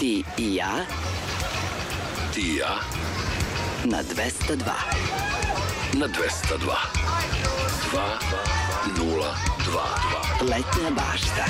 Ti i ja. Ti i ja. Na 202. Na 202. 202. Letnja bašta.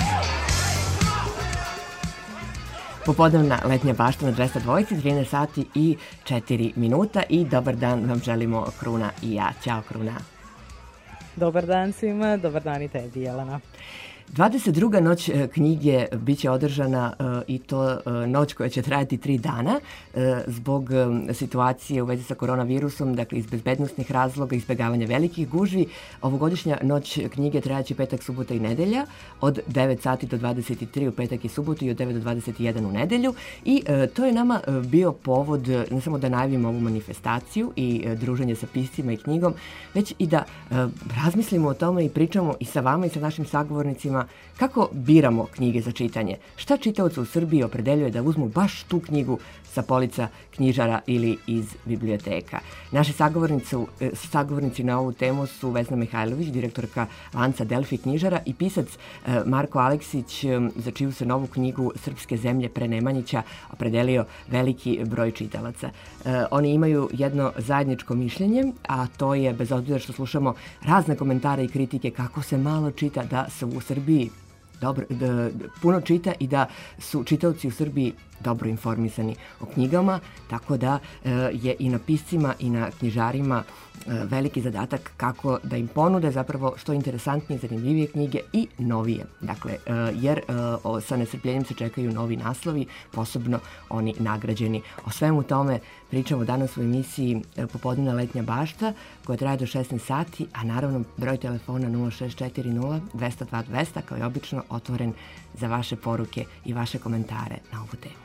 Popodnevna letnja bašta na 202, 13 sati i 4 minuta i dobar dan vam želimo Kruna i ja. Ćao Kruna. Dobar dan svima, dobar dan i tebi Jelena. 22. noć knjige biće održana i to noć koja će trajati 3 dana zbog situacije u vezi sa koronavirusom, dakle iz bezbednosnih razloga, izbjegavanja velikih gužvi. Ovogodišnja noć knjige trajaće petak, subota i nedelja od 9 sati do 23 u petak i subotu i od 9 do 21 u nedelju i to je nama bio povod ne samo da najavimo ovu manifestaciju i druženje sa piscima i knjigom, već i da razmislimo o tome i pričamo i sa vama i sa našim sagovornicima kako biramo knjige za čitanje. Šta čitaoca u Srbiji opredeljuje da uzmu baš tu knjigu sa polica knjižara ili iz biblioteka? Naši sagovornici na ovu temu su Vesna Mihajlović, direktorka lanca Delfi knjižara i pisac Marko Aleksić, za čiju se novu knjigu Srpske zemlje pre Nemanjića opredelio veliki broj čitalaca. Oni imaju jedno zajedničko mišljenje, a to je, bez obzira što slušamo razne komentare i kritike kako se malo čita, da se u Srbiji puno čita i da su čitaoci u Srbiji dobro informisani o knjigama, tako da je i na piscima i na knjižarima veliki zadatak kako da im ponude zapravo što interesantnije, zanimljivije knjige i novije. Dakle, jer sa nestrpljenjem se čekaju novi naslovi, posebno oni nagrađeni. O svemu tome pričamo danas u emisiji Popodnevna letnja bašta koja traje do 16 sati, a naravno broj telefona 0640 202 200 kao i obično otvoren za vaše poruke i vaše komentare na ovu temu.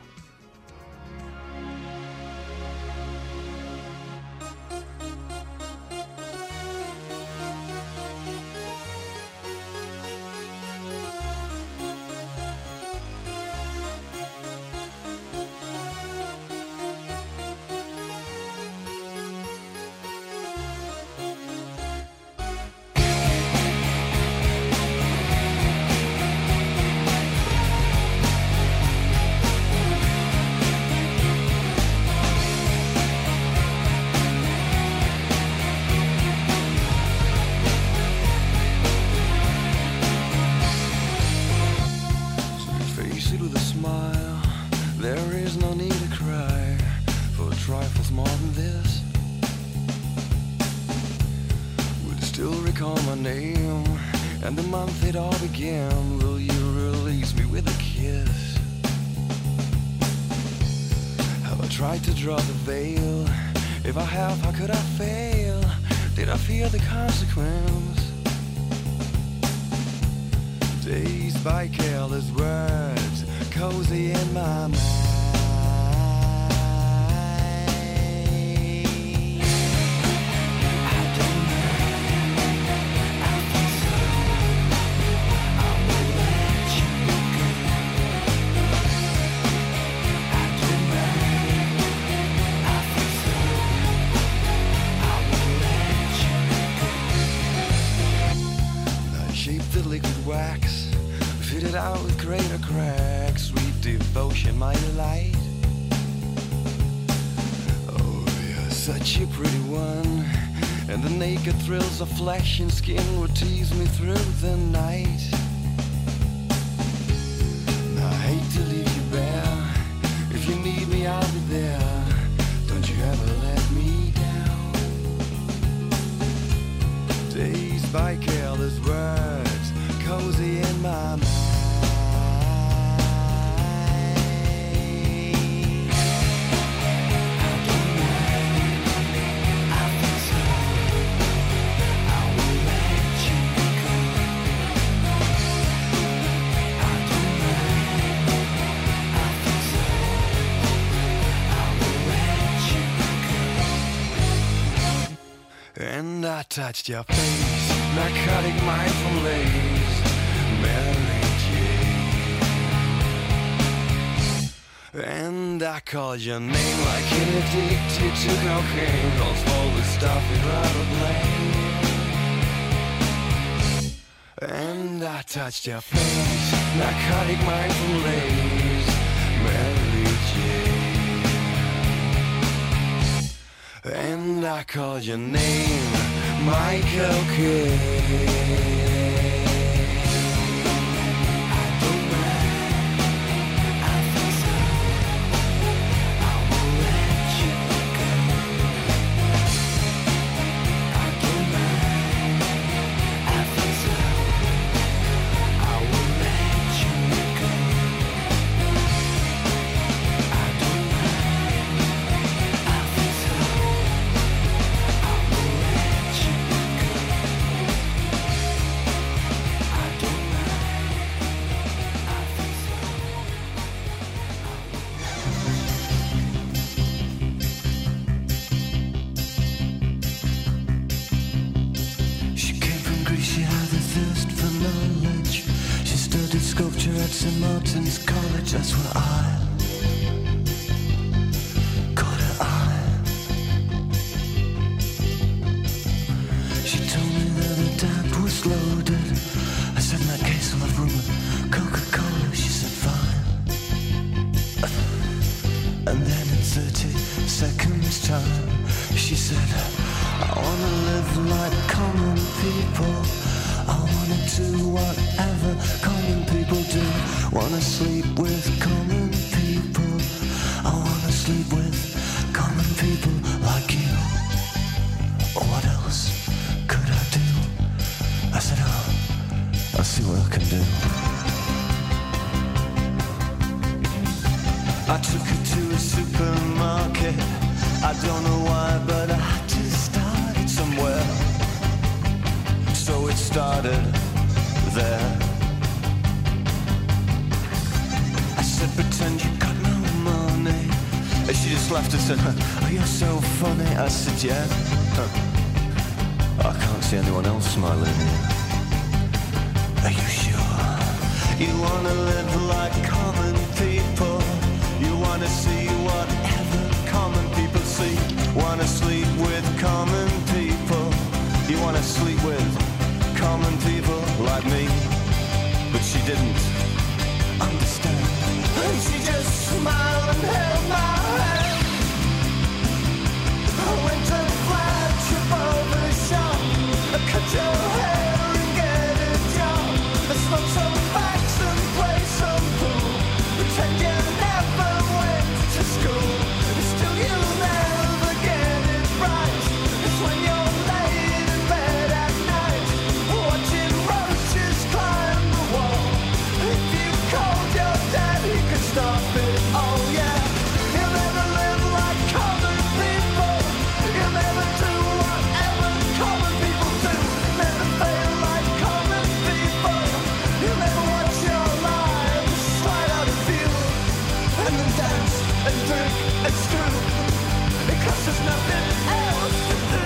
Tried to draw the veil. If I have, how could I fail? Did I fear the consequence? Dazed by careless words, cozy in my mind. Out with greater cracks, sweet devotion, my delight. Oh, you're such a pretty one, and the naked thrills of flesh and skin would tease me through the night. I hate to leave you bare. If you need me, I'll be there. Don't you ever let me down. Dazed by careless words, cozy in my mind. And I touched your face, narcotic mindful lace, Mary Jane. And I called your name like an addicted to cocaine, calls for the stuff you'd rather blame. And I touched your face, narcotic mindful lace, Mary Jane. I called your name, Michael Kidd. At St. Martin's College, that's where I caught her eye. She told me that her dad was loaded. I said, in that case I'll have room with Coca-Cola. She said, fine. And then in 30 seconds time, she said, I wanna live like common people. I wanna do whatever common people do. Wanna sleep with common people. I wanna sleep with common people like you. What else could I do? I said, oh, I'll see what I can do. I took her to a supermarket. I don't know why, but I had to start it somewhere. So it started there. I said, pretend you got no money. And she just laughed and said, oh, you're so funny. I said, yeah. I can't see anyone else smiling here. Are you sure? You wanna live like common people. You wanna see whatever common people see. Wanna sleep with common people. You wanna sleep with common people like me. But she didn't understand. And she just smiled and held my hand. I went to flagship over the shop. I cut your hair and get a job. I smoke some packs and play some pool. Pretend you never went to school. Still you'll never get it right. It's when you're laid in bed at night, watching roaches climb the wall. If you called your dad, he could stop it. Oh yeah, you'll never live like common people. You'll never do whatever common people do. Never fail like common people. You'll never watch your lives slide out of view. And then dance and drink and screw. Because there's nothing else to do.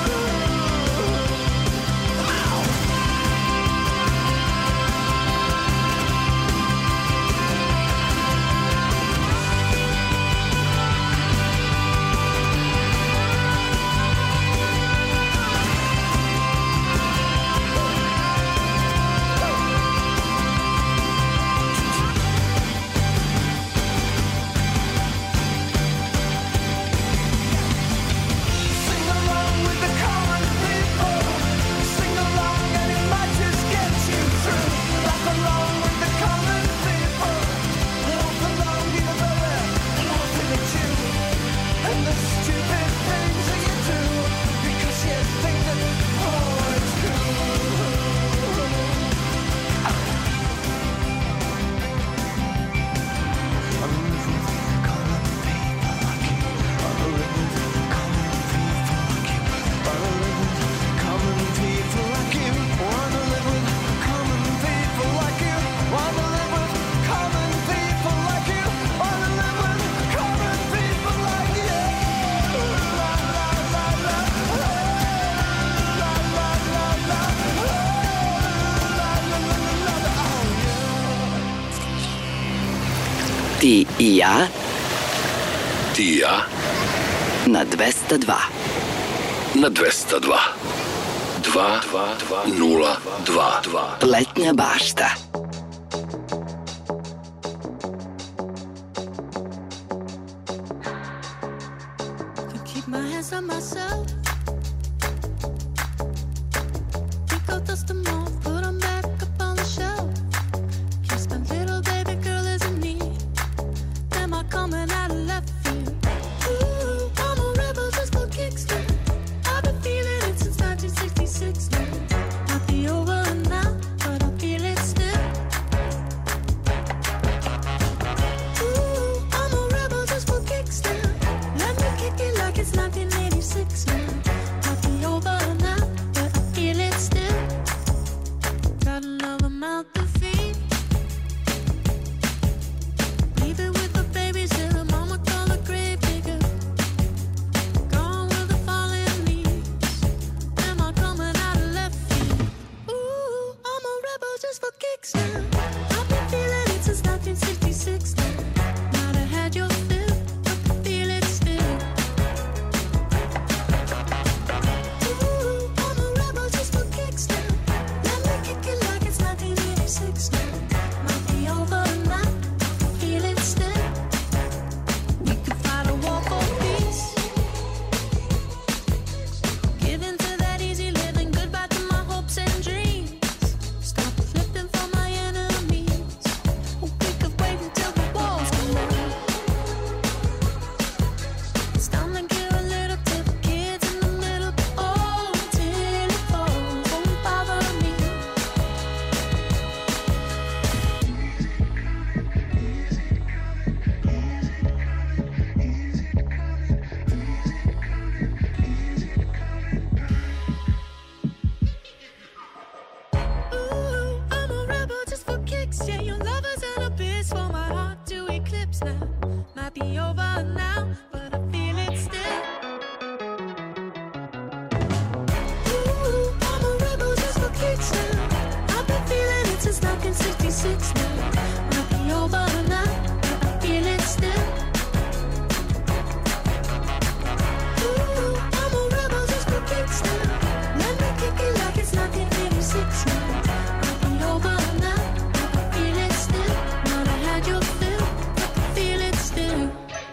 Sing along with the common people. Sing along and it might just get you through. Laugh along with the common people. Laugh along even though they're laughing at you. And the stupid things that you do. Because you think that, oh, it's cool. I live with common people like you. I live with common people like you. I live with common people like you. Wanna live with common people like you. Wanna live with common people like you. Wanna live with common people like you. La la la la. La la la la. La la la la. Oh yeah. Ti i ja Ti i ja na 202. na 202. 2-2-0-2-2. Letnja bašta. Keep my hands of myself. Pick up, dust them off, put them back up on the shelf. Kiss my little baby girl is in need. Am I coming out of left field? Ooh, I'm a rebel just for kicks now. I've been feeling it since 1966 now. Might be over now, but I feel it still. Ooh, I'm a rebel just for kicks now. Let me kick it like it's 1986 now. Might be over now, but I feel it still. Got another mouth to feed. Leave it with the babies till the mama call the grave digger. Gone with the falling leaves. Am I coming out of left field? Ooh, I'm a rebel just for kicks now. I've been feeling it since 1966 now. Might have had your fill, but I feel it still. Ooh, I'm a rebel just for kicks now. Let me kick it like it's 1986 now. Might be over now, I feel it still. We could fight a war for peace. Give in to that easy living, goodbye to my hopes and dreams. Stop flipping for my enemies. We could wait until the walls come down. It's time to give a little to the kids in the middle. Oh, till it falls, won't bother me. Ooh, I'm a rebel just for kicks. Yeah, your love is an abyss for my heart to eclipse now. Might be over now, but I feel it still. Ooh, I'm a rebel just for kicks now. I've been feeling it since 1966 now. Might be over now, but I feel it still. Ooh, I'm a rebel just for kicks now. Let me kick it like it's 1986 now. Might be over now, but I feel it still. Might have had your fill, but I feel it still.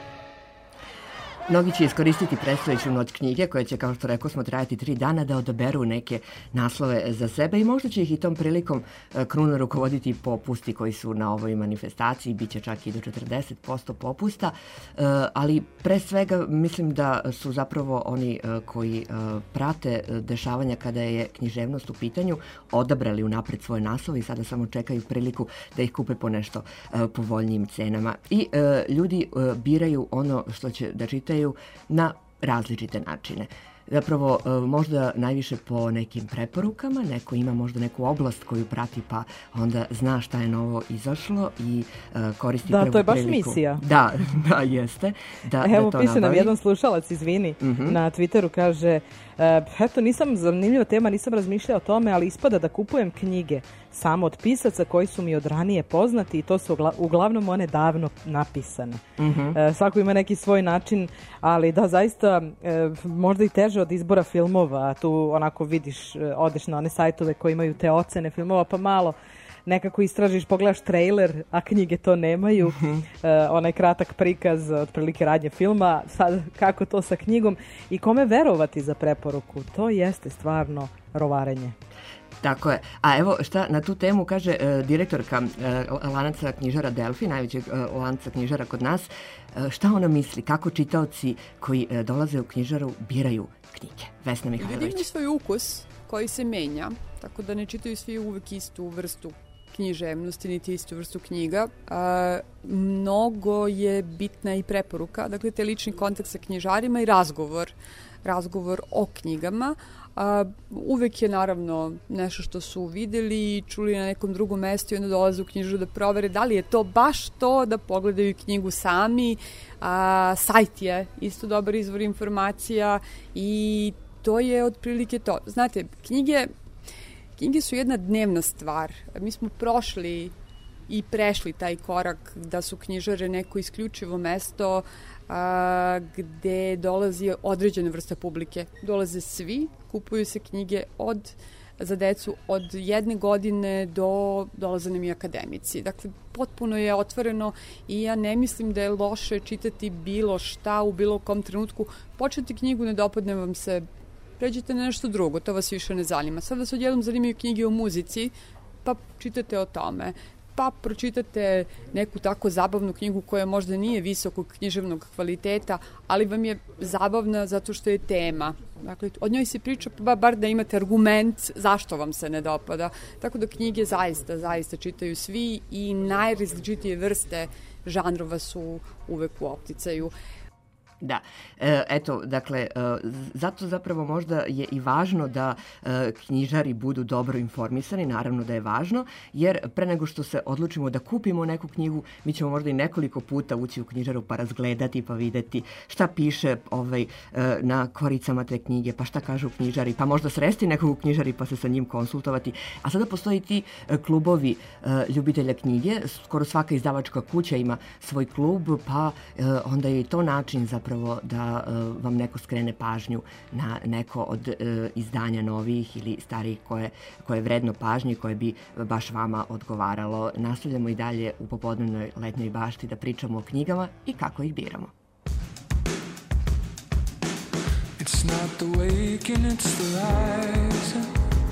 Mnogi će iskoristiti predstojeću noć knjige koja će, kao što rekao smo, trajati 3 dana da odaberu neke naslove za sebe i možda će ih i tom prilikom kruna rukovoditi popusti koji su na ovoj manifestaciji, bit će čak i do 40% popusta, ali pre svega mislim da su zapravo oni koji prate dešavanja kada je književnost u pitanju odabrali unapred svoje naslove i sada samo čekaju priliku da ih kupe po nešto povoljnijim cenama. I ljudi biraju ono što će da čitaju na različite načine. Zapravo možda najviše po nekim preporukama, neko ima možda neku oblast koju prati pa onda zna šta je novo izašlo i koristi prvu priliku. Da, to je baš misija. Da, jeste. Evo, piše nam jedan slušalac, izvini, na Twitteru, kaže eto, zanimljiva tema, nisam razmišljao o tome, ali ispada da kupujem knjige samo od pisaca koji su mi od ranije poznati i to su uglavnom one davno napisane. Svako ima neki svoj način, ali da, zaista možda i teže od izbora filmova. Tu onako vidiš, odeš na one sajtove koji imaju te ocene filmova, pa malo nekako istražiš, pogledaš trailer, a knjige to nemaju. Onaj kratak prikaz, otprilike radnje filma, sad kako to sa knjigom i kome verovati za preporuku, to jeste stvarno rovarenje. Tako je. A evo šta na tu temu kaže direktorka lanaca knjižara Delfi, najvećeg lanca knjižara kod nas. Šta ona misli? Kako čitaoci koji dolaze u knjižaru biraju knjige? Vesna Mihajlović. Vidim i svoj ukus koji se menja, tako da ne čitaju svi uvek istu vrstu književnosti, niti istu vrstu knjiga. Mnogo je bitna i preporuka, dakle te lični kontakt sa knjižarima i razgovor o knjigama. Uvek je naravno nešto što su videli i čuli na nekom drugom mestu i onda dolaze u knjižaru da provere da li je to baš to, da pogledaju knjigu sami. Sajt je isto dobar izvor informacija i to je otprilike to. Znate, knjige su jedna dnevna stvar. Mi smo prošli i prešli taj korak da su knjižare neko isključivo mesto gde dolazi određena vrsta publike. Dolaze svi, kupuju se knjige od za decu od 1 godine do dolaze nam i akademici. Dakle, potpuno je otvoreno i ja ne mislim da je loše čitati bilo šta u bilo kom trenutku. Početi knjigu, ne dopadne vam se, pređete na nešto drugo, to vas više ne zanima. Sad vas odjednom zanimaju knjige o muzici, pa čitate o tome. Pa pročitate neku tako zabavnu knjigu koja možda nije visokog književnog kvaliteta, ali vam je zabavna zato što je tema. Dakle, od njoj se priča, bar da imate argument zašto vam se ne dopada. Tako da knjige zaista čitaju svi i najrazličitije vrste žanrova su uvek u opticaju. Da, eto, dakle, zato zapravo možda je i važno da knjižari budu dobro informisani, naravno da je važno, jer pre nego što se odlučimo da kupimo neku knjigu, mi ćemo možda i nekoliko puta ući u knjižaru pa razgledati, pa videti šta piše na koricama te knjige, pa šta kažu knjižari, pa možda sresti nekog u knjižari pa se sa njim konsultovati. A sada postoji ti klubovi ljubitelja knjige, skoro svaka izdavačka kuća ima svoj klub, pa onda je i to način zapravo da vam neko skrene pažnju na neko od izdanja novih ili starijih koje je vredno pažnje i koje bi baš vama odgovaralo. Nastavljamo i dalje u popodnevnoj letnjoj bašti da pričamo o knjigama i kako ih biramo. It's not the waking, it's the rising.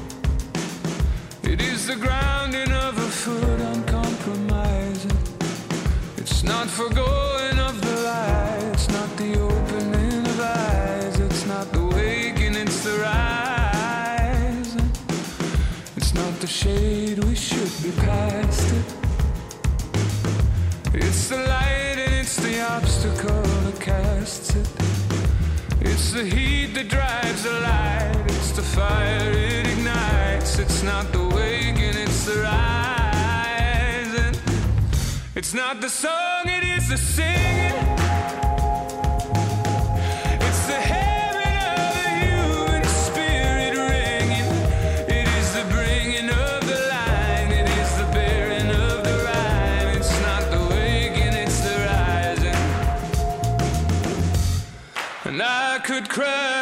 It is the grounding of a foot uncompromising. It's not forgoing of the light, it's not the opening of eyes, it's not the waking, it's the rising. It's not the shade, we should be past it. It's the light and it's the obstacle that casts it. It's the heat that drives the light, it's the fire it ignites. It's not the waking, it's the rising. It's not the song, it is the singing. It's the heaven of the human spirit ringing. It is the bringing of the line, it is the bearing of the rhyme. It's not the waking, it's the rising. And I could cry.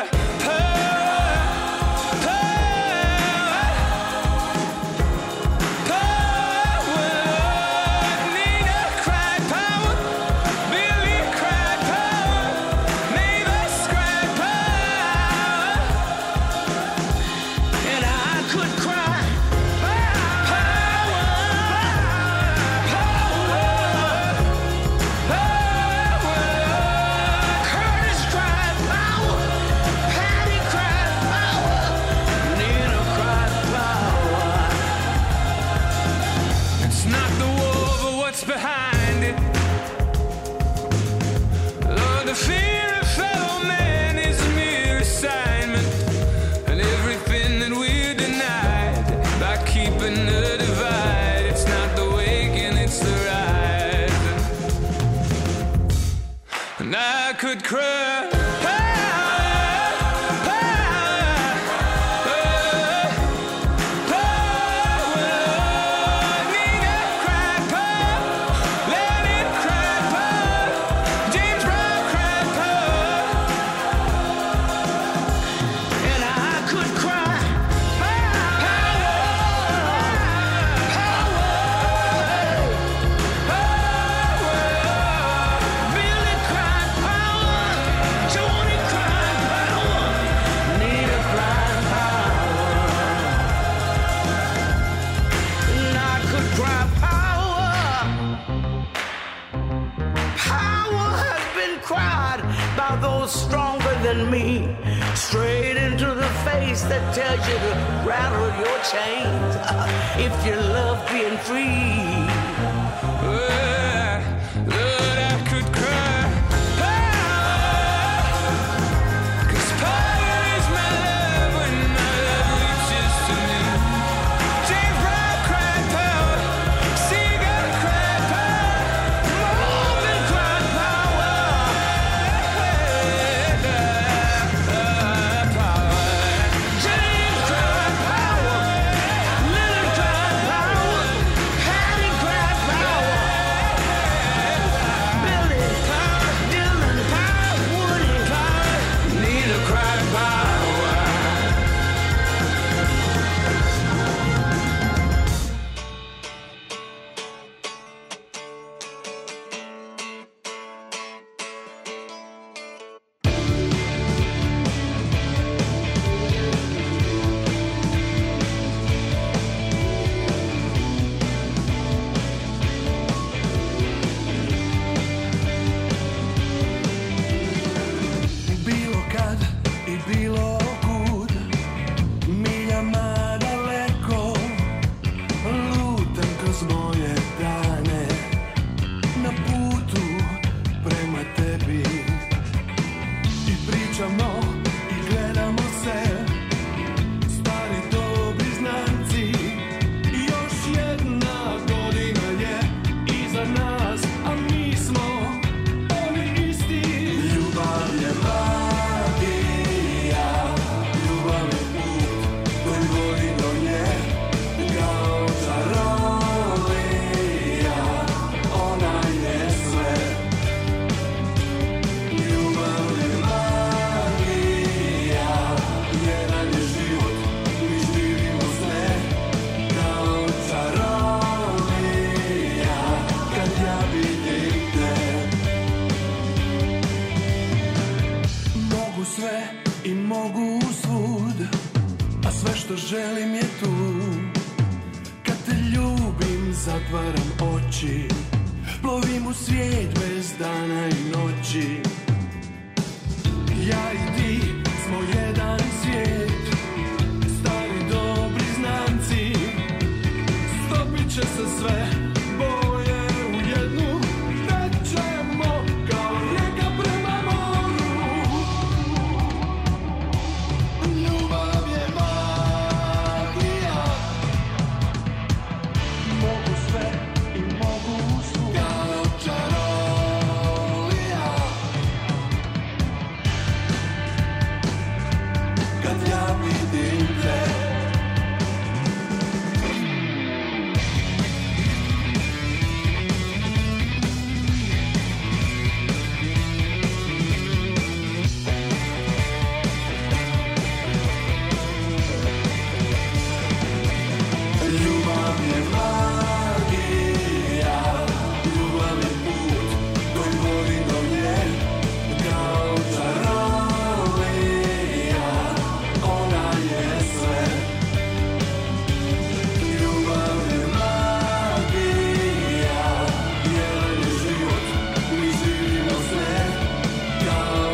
Behind it, Lord, the fear of fellow man is a mere assignment, and everything that we're denied by keeping the divide. It's not the waking, it's the rising. And I could cry. Stronger than me, straight into the face that tells you to rattle your chains if you love being free. Lord, I could cry. Cause power is my love when my love reaches to me. James Brown cried power, Seagull cried power, Morgan cried power. Power. oči, plovim u svijet bez dana i noći. Ja i ti smo jedan svijet, stari dobri znanci. Stopit će se sve boje u jednu, tećemo kao rijeka prema moru. Ljubav je magija, mogu sve i mogu svu, kao čarolija. Kad ja vidim te, ljubav je magija, ljubav je put koji vodi do nje, kao čarolija, ona je sve. Ljubav je magija, jedan je život, mi živimo sve, kao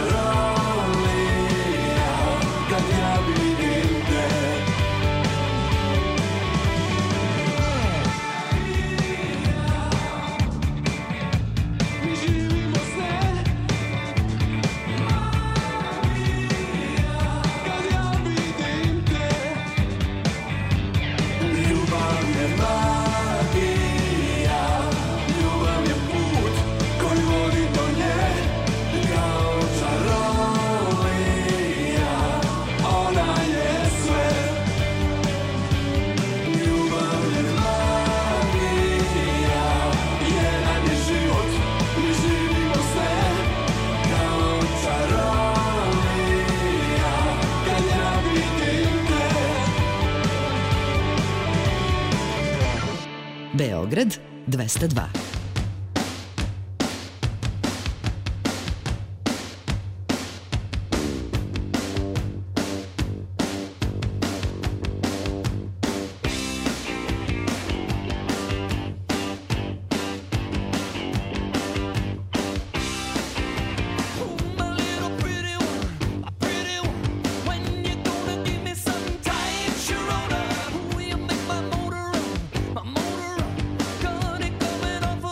čarolija, kad ja vidim te. Mi živimo sve, kad ja vidim te. Ljubav je magija, ljubav je put koji vodi do nje, kao čarolija, ona je sve. Ljubav je magija, jedan je život, mi živimo sve, kao čarolija, kad ja vidim te. Beograd 202. My little pretty one, my pretty one. When you gonna give me some tight Sharona? You make my motor run, my motor run. Got it coming off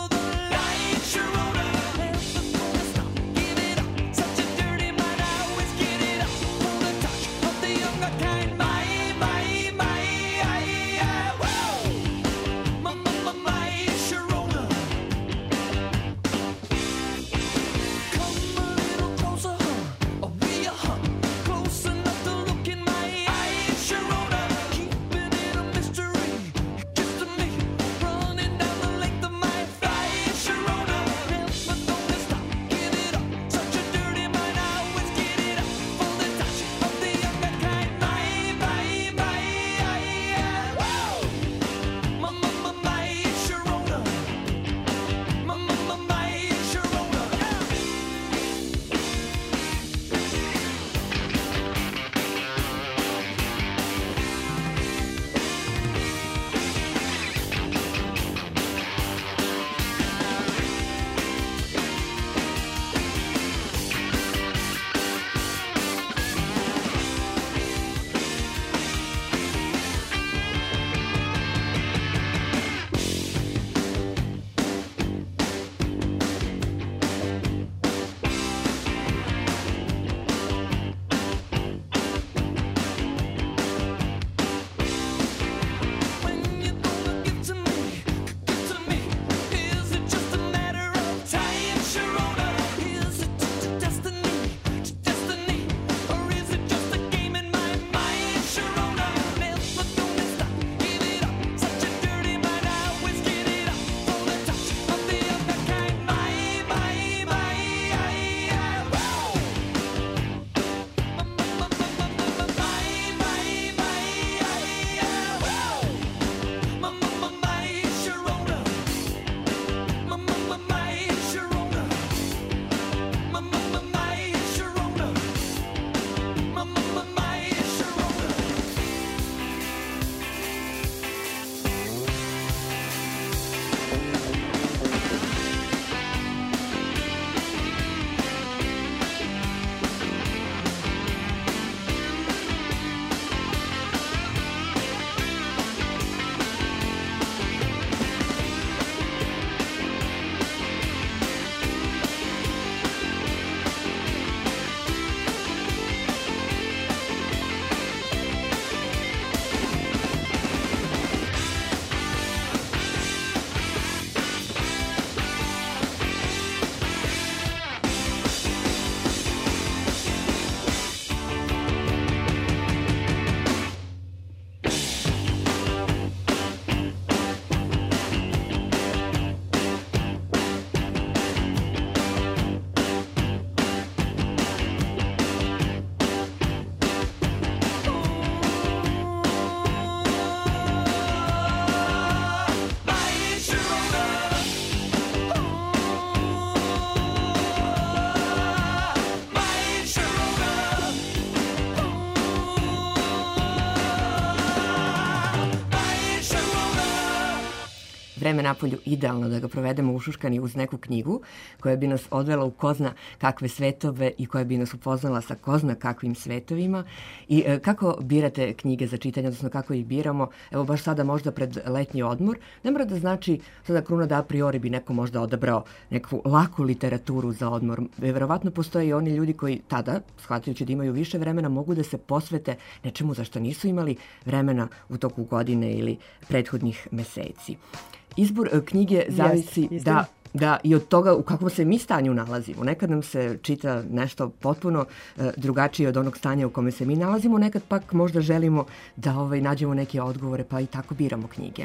vreme napolju idealno da ga provedemo ušuškani uz neku knjigu koja bi nas odvela u ko zna kakve svetove i koja bi nas upoznala sa ko zna kakvim svetovima. I kako birate knjige za čitanje, odnosno kako ih biramo? Evo baš sada možda pred letnji odmor. Ne mora da znači sada kruna da a priori bi neko možda odabrao neku laku literaturu za odmor. Verovatno postoje i oni ljudi koji tada, shvatajući da imaju više vremena, mogu da se posvete nečemu za što nisu imali vremena u toku godine ili prethodnih meseci. Izbor knjige zavisi da i od toga u kakvom se mi stanju nalazimo. Nekad nam se čita nešto potpuno drugačije od onog stanja u kome se mi nalazimo, nekad pak možda želimo da nađemo neke odgovore, pa i tako biramo knjige.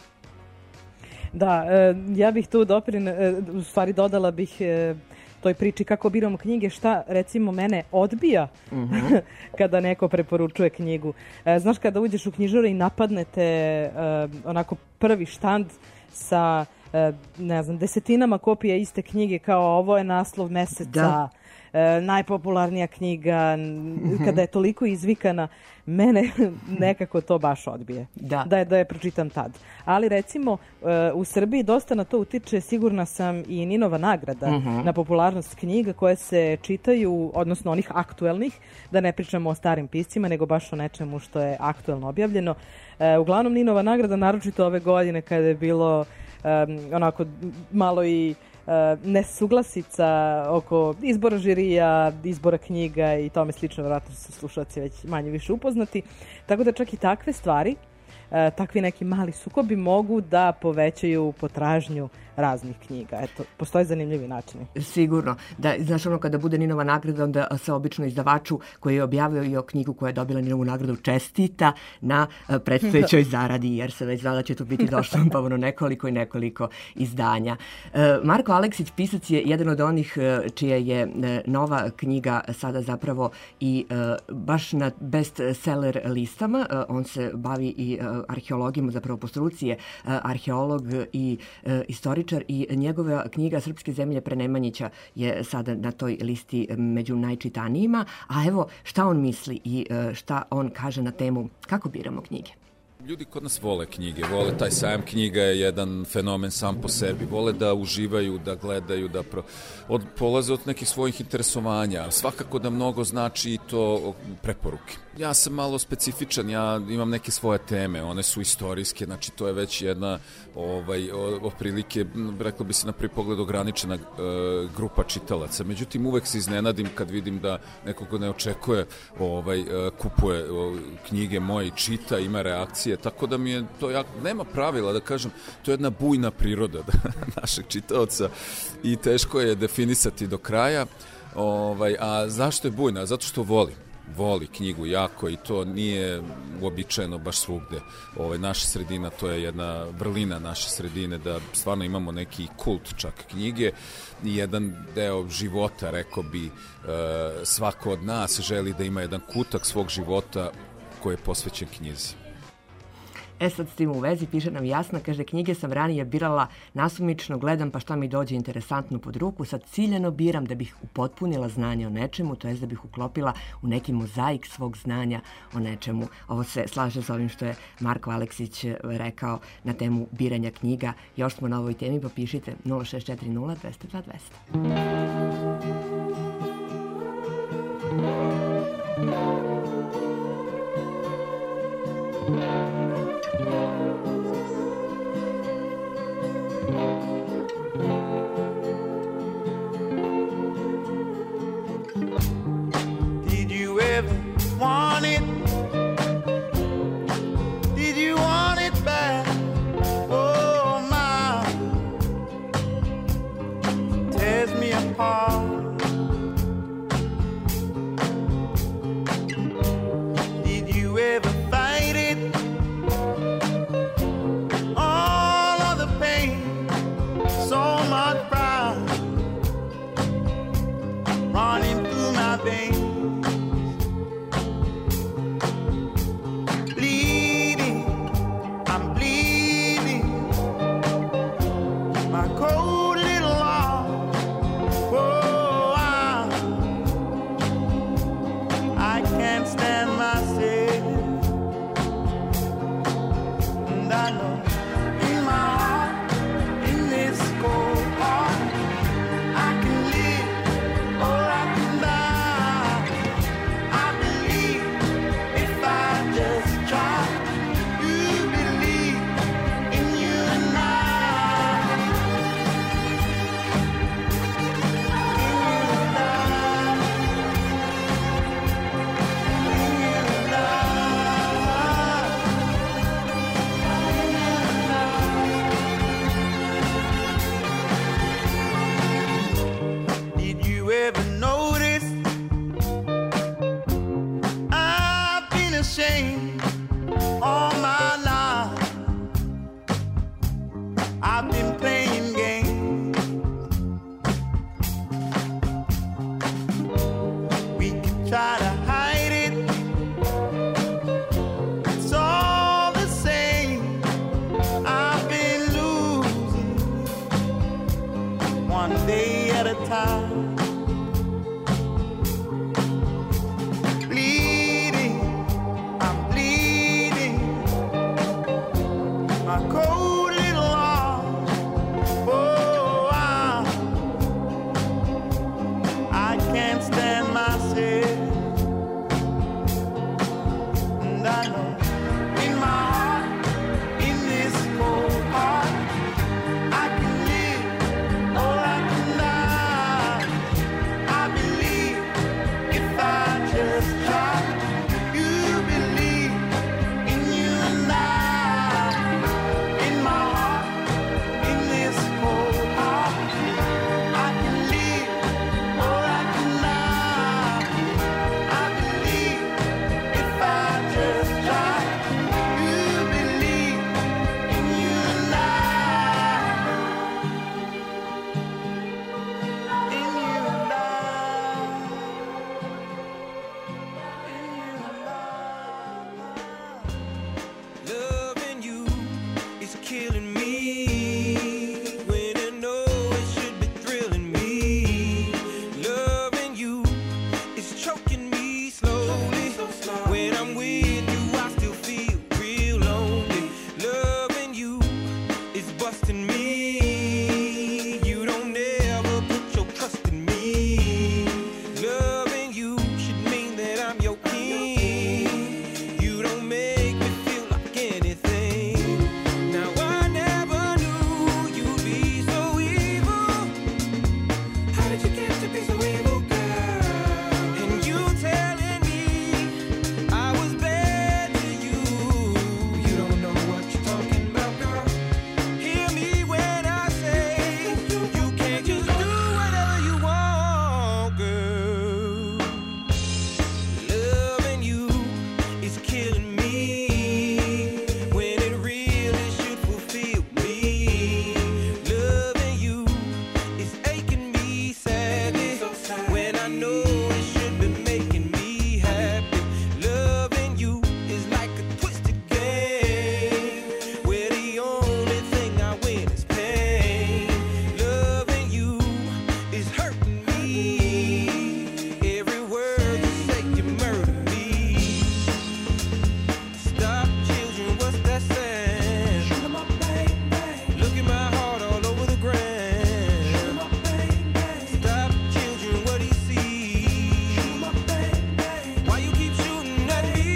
Da, ja bih tu u stvari dodala bih toj priči kako biramo knjige, šta recimo mene odbija kada neko preporučuje knjigu. Znaš, kada uđeš u knjižare i napadnete onako prvi štand sa ne znam, desetinama kopija iste knjige, kao ovo je naslov meseca, najpopularnija knjiga, kada je toliko izvikana, mene nekako to baš odbije. Da je pročitam tad. Ali recimo u Srbiji dosta na to utiče, sigurna sam, i Ninova nagrada na popularnost knjiga koje se čitaju, odnosno onih aktuelnih, da ne pričamo o starim piscima, nego baš o nečemu što je aktuelno objavljeno. Uglavnom Ninova nagrada, naročito ove godine kada je bilo onako malo i nesuglasica oko izbora žirija, izbora knjiga i tome slično, vjerojatno su slušalci već manje više upoznati. Tako da čak i takve stvari, takvi neki mali sukobi mogu da povećaju potražnju raznih knjiga. Eto, postoje zanimljivi načini. Sigurno. Da, znaš, kada bude Ninova nagrada, onda se obično izdavaču koji je objavio knjigu koja je dobila Ninovu nagradu čestita na predstojećoj zaradi, jer se već zna da će tu biti doštampavano nekoliko izdanja. Marko Aleksić, pisac, je jedan od onih čija je nova knjiga sada zapravo i baš na bestseller listama. On se bavi i arheologijom, zapravo po struci je arheolog i istoričar, i njegova knjiga Srpske zemlje pre Nemanjića je sada na toj listi među najčitanijima. A evo šta on misli i šta on kaže na temu kako biramo knjige. Ljudi kod nas vole knjige, vole taj sajam knjiga, je jedan fenomen sam po sebi, vole da uživaju, da gledaju, da polaze od nekih svojih interesovanja. Svakako da mnogo znači i to preporuke. Ja sam malo specifičan, ja imam neke svoje teme, one su istorijske, znači to je već jedna otprilike, reklo bi se na prvi pogled, ograničena grupa čitalaca. Međutim, uvek se iznenadim kad vidim da nekoga ne očekuje, kupuje knjige moje i čita, ima reakcije, tako da mi je to nema pravila da kažem, to je jedna bujna priroda našeg čitaoca i teško je definisati do kraja. A zašto je bujna? Zato što voli knjigu jako i to nije uobičajeno baš svugde. Naša sredina, to je jedna vrlina naše sredine, da stvarno imamo neki kult čak knjige i jedan deo života, rekao bi, svako od nas želi da ima jedan kutak svog života koji je posvećen knjizi. Sad s tim u vezi piše nam Jasna, kaže, knjige sam ranije birala nasumično, gledam pa što mi dođe interesantno pod ruku, sad ciljano biram da bih upotpunila znanje o nečemu, to jest da bih uklopila u neki mozaik svog znanja o nečemu. Ovo se slaže s ovim što je Marko Aleksić rekao na temu biranja knjiga. Još smo na ovoj temi, pa pišite 0640 202 200. Did you ever want it? Did you want it back? Oh my, tears me apart. time. Bleeding, I'm bleeding. My cold little arm. Oh, I can't stand myself. And I know in my heart, in this cold heart, I can live or I can die. I believe if I just try. You believe in you and I. In my heart, in this cold heart, I can live or I can die. I believe if I just try. You believe in you and I. In you and I. Loving you is killing me when I know it should be thrilling me. Loving you is choking me slowly. When I'm with you, I still feel real lonely. Loving you is busting me. You don't ever put your trust in me. Loving you should mean that I'm your king. You don't make me feel like anything. Now I never knew you'd be so evil. How did you get to be so evil, girl? And you telling me I was bad to you. You don't know what you're talking about, girl. Hear me when I say you can't just do whatever you want, girl. Loving you is killing me when it really should fulfill me. Loving you is aching me sadly when I know it should be making me happy. Loving you is like a twisted game where the only thing I win is pain. Loving you is hurting me. Every word you say, you murder me. Stop, children, what's that sound? Look at my heart all over the ground. Stop, children, what do you see? Why you keep shooting at me?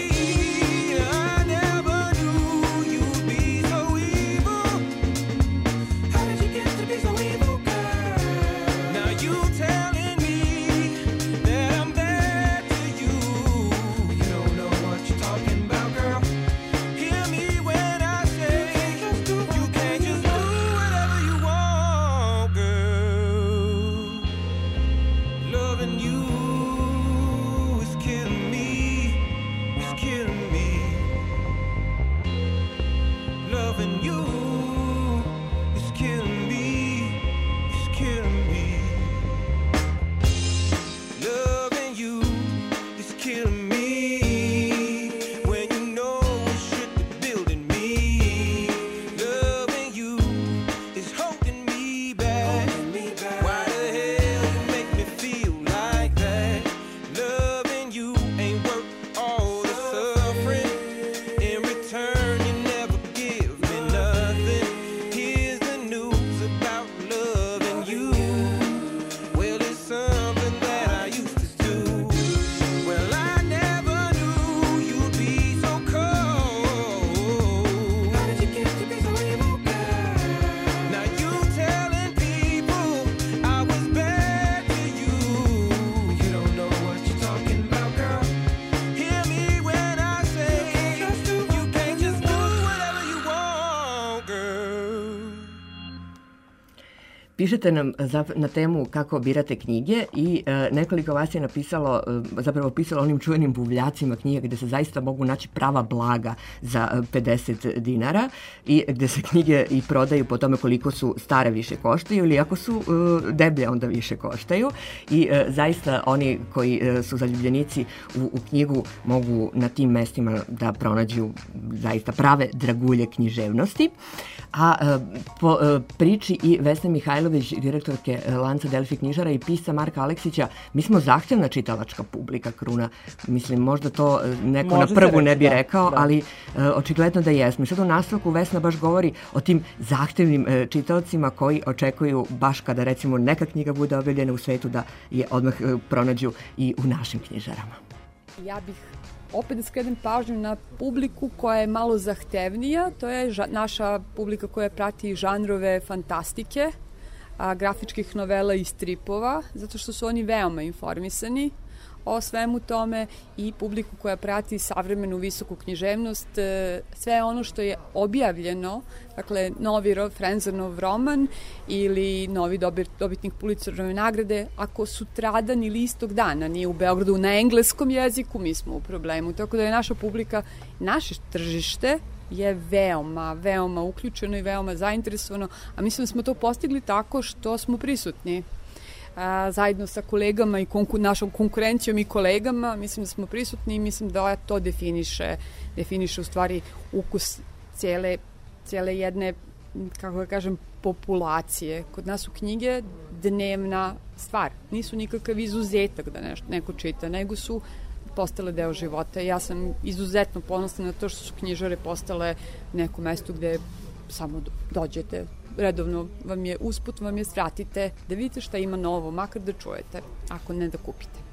I never knew you'd be so evil. How did you get to be so evil, girl? Now you telling me that I'm bad to you. You don't know what you're talking about, girl. Hear me when I say you can't just do whatever you want, girl. Loving you is killing me. It's killing me. Loving you is killing me. It's killing me. Loving you is killing me when you know it should be building me. Loving you is holding me back. Why the hell you make me feel like that? Loving you ain't worth all the suffering. In return, you never give me nothing. Here's the news about loving you. Well, it's something that I used to do. Well, I never knew you'd be so cold. How did you get to be so evil, girl? Now you telling people I was bad to you. You don't know what you're talking about, girl. Hear me when I say you can't just do whatever you want, girl. Pišete nam na temu kako birate knjige i nekoliko vas je napisalo, zapravo pisalo onim čuvenim buvljacima knjige gde se zaista mogu naći prava blaga za 50 dinara i gde se knjige i prodaju po tome koliko su stare više koštaju ili ako su deblje onda više koštaju i zaista oni koji su zaljubljenici u knjigu mogu na tim mestima da pronađu zaista prave dragulje književnosti. A po priči i Vesne Mihajlović Mihajlović, direktorke lanca Delfi knjižara, i pisca Marka Aleksića, mi smo zahtjevna čitalačka publika, Kruna. Mislim, možda to neko Može na prvu se ne reći, bi da, rekao, da. ali očigledno da jesmo. I sad u nastavku Vesna baš govori o tim zahtevnim čitaocima koji očekuju baš kada recimo neka knjiga bude objavljena u svetu da je odmah pronađu i u našim knjižarama. Ja bih opet da skrenem pažnju na publiku koja je malo zahtevnija, to je naša publika koja prati žanrove fantastike, grafičkih novela i stripova, zato što su oni veoma informisani o svemu tome, i publiku koja prati savremenu visoku književnost, sve ono što je objavljeno, dakle novi Frenzernov roman ili novi dobitnik Pulitzerove nagrade, ako sutradan ili istog dana nije u Beogradu na engleskom jeziku, mi smo u problemu. Tako da je naša publika, naše tržište je veoma uključeno i veoma zainteresovano, a mislim da smo to postigli tako što smo prisutni. Zajedno sa kolegama i našom konkurencijom i kolegama, mislim da smo prisutni i mislim da to definiše u stvari ukus cijele jedne, kako da kažem, populacije. Kod nas su knjige dnevna stvar, nisu nikakav izuzetak da neko čita, nego su postale deo života. Ja sam izuzetno ponosna na to što su knjižare postale neko mesto gde samo dođete, redovno vam je usput, vam je svratite, da vidite šta ima novo, makar da čujete, ako ne da kupite.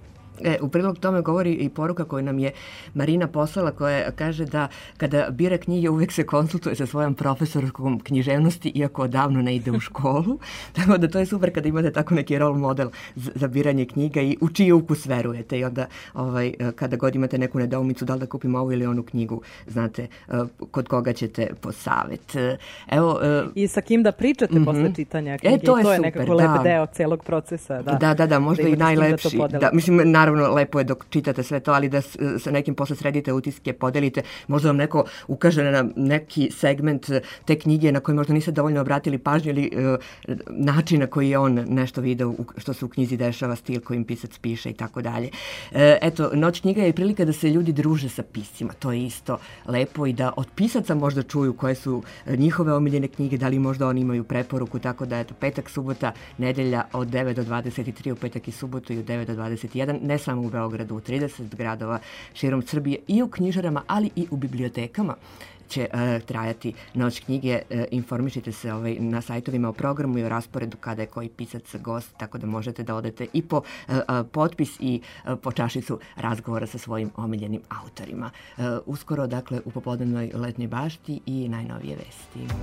U prilog tome govori i poruka koju nam je Marina poslala, koja kaže da kada bira knjige uvijek se konsultuje sa svojom profesorskom književnosti, iako odavno ne ide u školu. Tako da to je super kada imate tako neki role model za biranje knjiga i u čiji ukus verujete. I onda kada god imate neku nedoumicu da li da kupimo ovu ili onu knjigu, znate kod koga ćete po savjet. Evo, i sa kim da pričate posle čitanja knjige. To je super, nekako lep deo celog procesa. Da, možda i najlepši. Mislim, naravno, lepo je dok čitate sve to, ali da sa nekim posle sredite utiske, podelite, možda vam neko ukaže na neki segment te knjige na koji možda niste dovoljno obratili pažnju ili način na koji je on nešto video, što se u knjizi dešava, stil kojim pisac piše i tako dalje. Eto, Noć knjiga je prilika da se ljudi druže sa piscima, to je isto lepo, i da od pisaca možda čuju koje su njihove omiljene knjige, da li možda oni imaju preporuku, tako da eto, petak, subota, nedelja od 9 do 23, u petak i subotu i od 9 do 21, ne samo u Beogradu, u 30 gradova širom Srbije i u knjižarama, ali i u bibliotekama će trajati Noć knjige. Informišite se na sajtovima o programu i o rasporedu kada je koji pisac gost, tako da možete da odete i po potpis i po čašicu razgovora sa svojim omiljenim autorima. Uskoro, dakle, u popodnevnoj letnjoj bašti i najnovije vesti.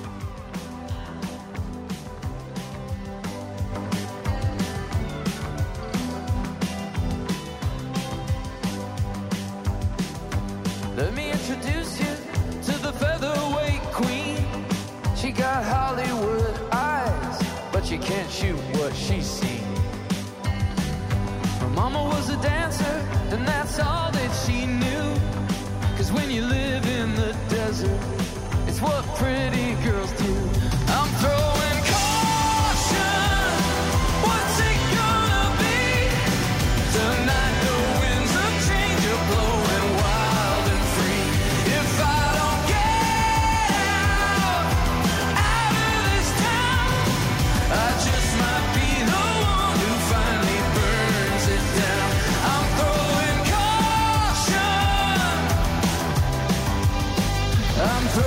Let me introduce you to the featherweight queen. She got Hollywood eyes, but she can't shoot what she's seen. Her mama was a dancer, and that's all that she knew. 'Cause when you live in the desert, it's what pretty girls do. I'm throwing caution. What's it gonna be? Tonight the winds of change are blowing wild and free. If I don't get out of this town, I just might be the one who finally burns it down. I'm throwing caution. I'm throwing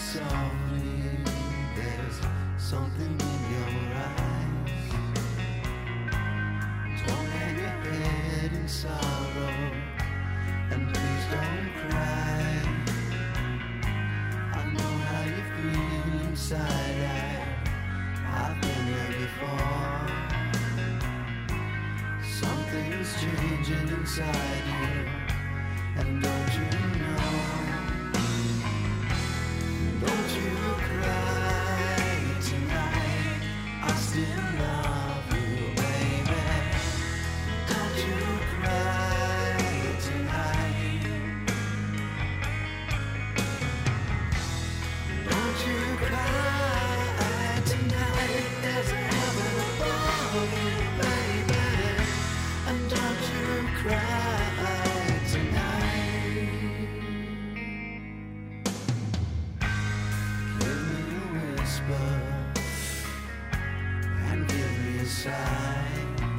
softly. There's something in your eyes. Don't hang your head in sorrow, and please don't cry. I know how you feel inside. I've been there before. Something's changing inside you, and don't you know? Don't you cry tonight, I still love you, baby. Don't you cry tonight. Don't you cry tonight, there's a heaven above you, baby. And don't you cry tonight. Give me a whisper and give me a sigh.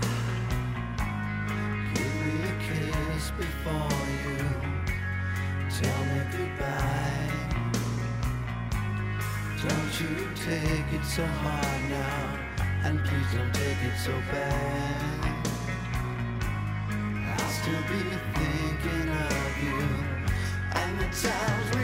Give me a kiss before you tell me goodbye. Don't you take it so hard now, and please don't take it so bad. I'll still be thinking of you and the times we